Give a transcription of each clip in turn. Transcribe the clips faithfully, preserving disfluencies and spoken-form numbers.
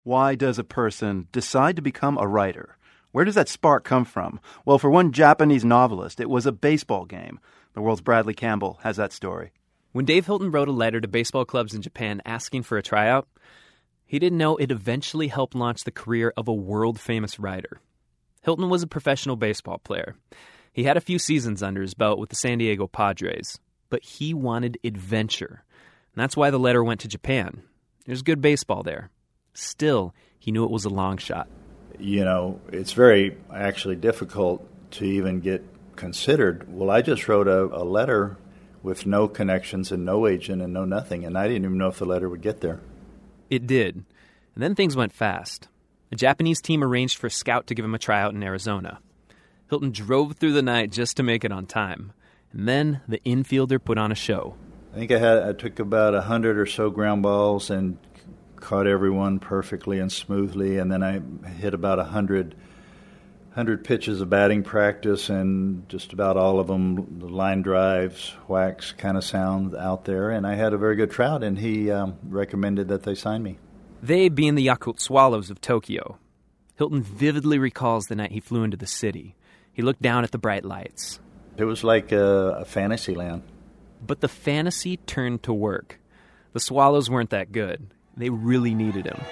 Why does a person decide to become a writer? Where does that spark come from? Well, for one Japanese novelist, it was a baseball game. The world's Bradley Campbell has that story. When Dave Hilton wrote a letter to baseball clubs in Japan asking for a tryout, he didn't know it eventually helped launch the career of a world-famous writer. Hilton was a professional baseball player. He had a few seasons under his belt with the San Diego Padres, but he wanted adventure. And that's why the letter went to Japan. There's good baseball there. Still, he knew it was a long shot. You know, it's very actually difficult to even get considered. Well, I just wrote a, a letter with no connections and no agent and no nothing, and I didn't even know if the letter would get there. It did. And then things went fast. A Japanese team arranged for a scout to give him a tryout in Arizona. Hilton drove through the night just to make it on time. And then the infielder put on a show. I think I had I took about a hundred or so ground balls and caught everyone perfectly and smoothly, and then I hit about a hundred, hundred pitches of batting practice, and just about all of them, the line drives, whacks kind of sound out there, and I had a very good tryout, and he um, recommended that they sign me. They being the Yakult Swallows of Tokyo. Hilton vividly recalls the night he flew into the city. He looked down at the bright lights. It was like a, a fantasy land. But the fantasy turned to work. The Swallows weren't that good. They really needed him.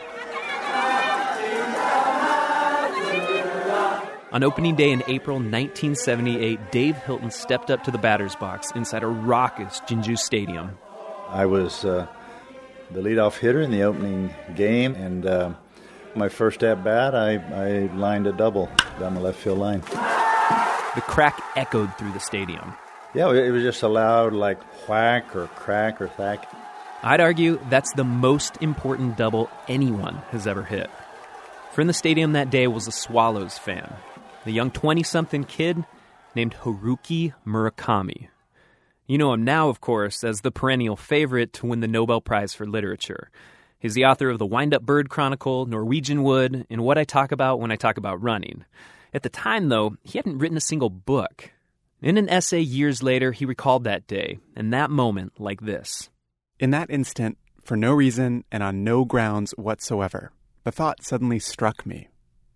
On opening day in April nineteen seventy-eight, Dave Hilton stepped up to the batter's box inside a raucous Jinju Stadium. I was uh, the leadoff hitter in the opening game, and uh, my first at-bat, I, I lined a double down the left field line. The crack echoed through the stadium. Yeah, it was just a loud, like, whack or crack or thack. I'd argue that's the most important double anyone has ever hit. For in the stadium that day was a Swallows fan, the young twenty-something kid named Haruki Murakami. You know him now, of course, as the perennial favorite to win the Nobel Prize for Literature. He's the author of The Wind-Up Bird Chronicle, Norwegian Wood, and What I Talk About When I Talk About Running. At the time, though, he hadn't written a single book. In an essay years later, he recalled that day and that moment like this. In that instant, for no reason and on no grounds whatsoever, the thought suddenly struck me.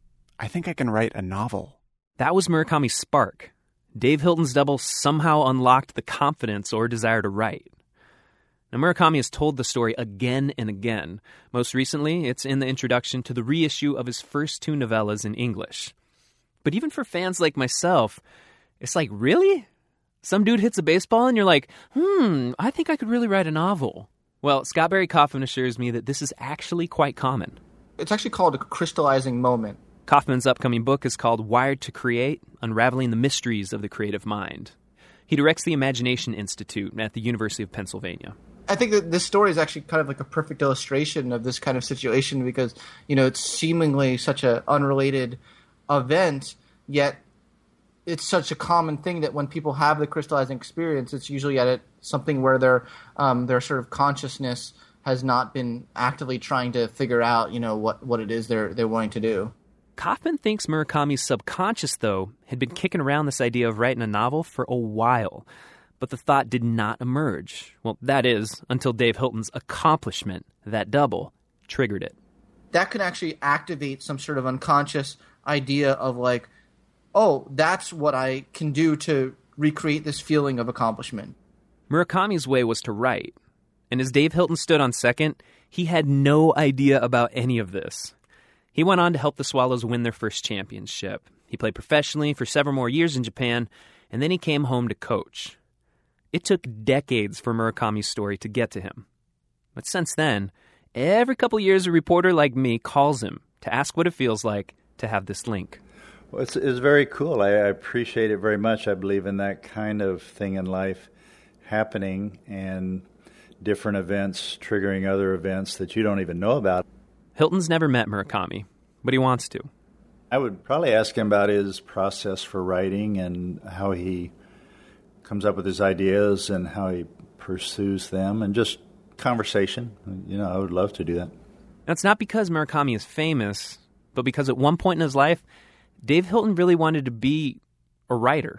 I think I can write a novel. That was Murakami's spark. Dave Hilton's double somehow unlocked the confidence or desire to write. Now, Murakami has told the story again and again. Most recently, it's in the introduction to the reissue of his first two novellas in English. But even for fans like myself, it's like, really? Some dude hits a baseball and you're like, hmm, I think I could really write a novel. Well, Scott Barry Kaufman assures me that this is actually quite common. It's actually called a crystallizing moment. Kaufman's upcoming book is called Wired to Create, Unraveling the Mysteries of the Creative Mind. He directs the Imagination Institute at the University of Pennsylvania. I think that this story is actually kind of like a perfect illustration of this kind of situation because, you know, it's seemingly such an unrelated event, yet it's such a common thing that when people have the crystallizing experience, it's usually at it, something where their um, their sort of consciousness has not been actively trying to figure out, you know, what, what it is they're they're wanting to do. Kaufman thinks Murakami's subconscious, though, had been kicking around this idea of writing a novel for a while, but the thought did not emerge. Well, that is, until Dave Hilton's accomplishment, that double, triggered it. That could actually activate some sort of unconscious idea of like, oh, that's what I can do to recreate this feeling of accomplishment. Murakami's way was to write. And as Dave Hilton stood on second, he had no idea about any of this. He went on to help the Swallows win their first championship. He played professionally for several more years in Japan, and then he came home to coach. It took decades for Murakami's story to get to him. But since then, every couple years a reporter like me calls him to ask what it feels like to have this link. Well, it's, it's very cool. I, I appreciate it very much. I believe in that kind of thing in life happening and different events triggering other events that you don't even know about. Hilton's never met Murakami, but he wants to. I would probably ask him about his process for writing and how he comes up with his ideas and how he pursues them, and just conversation. You know, I would love to do that. Now, it's not because Murakami is famous, but because at one point in his life, Dave Hilton really wanted to be a writer.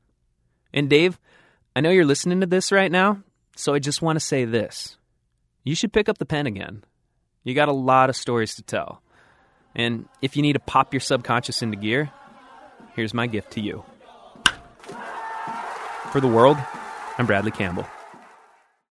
And Dave, I know you're listening to this right now, so I just want to say this. You should pick up the pen again. You got a lot of stories to tell. And if you need to pop your subconscious into gear, here's my gift to you. For the world, I'm Bradley Campbell.